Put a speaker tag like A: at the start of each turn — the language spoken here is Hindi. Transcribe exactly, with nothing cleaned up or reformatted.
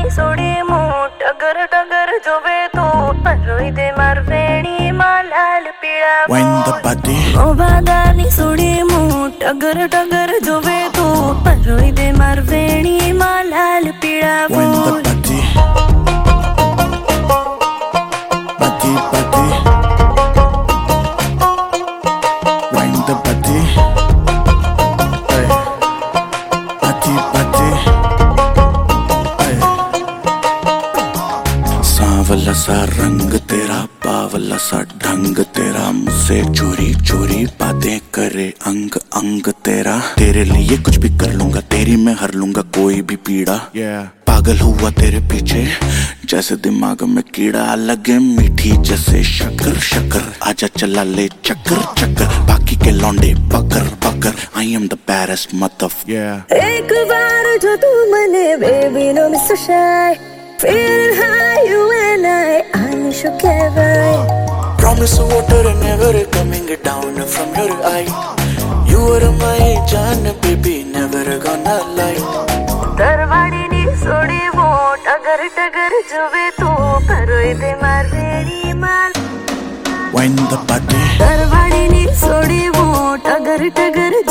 A: सोडी मूठ टगर टगर जोवे तो रोई दे मारवेणी मालाल पीड़ा
B: Wind the body
A: ओबादानी सोडी मूठ टगर टगर जोवे तो रोई दे मारवेणी मालाल पीड़ा
B: Wind the body Body body Wind the body Hey Body body Hey सांवला सा रंग तेरा बावला सा ढंग तेरा मुझसे चोरी चोरी बातें करे अंग अंग तेरा तेरे लिए कुछ भी कर लूंगा तेरी मैं हर लूंगा कोई भी पीड़ा yeah. पागल हुआ तेरे पीछे जैसे दिमाग में कीड़ा लगे मीठी जैसे शक्कर शक्कर आजा चला ले चक्कर चक्कर बाकी के लौंडे पकड़ पकड़ आई एम द बैरेस्ट मतलब
A: एक बार जो तू मने baby no miss shy feeling high you and I I miss you Kevin
B: promise water never coming down from your eye you are my jaan baby never gonna lie
A: तरवाड़ी नी सोडी वोट अगर टगर जोवे तो परोई दे मारवेणी माल
B: wind the body
A: तरवाड़ी नी सोडी वोट अगर टगर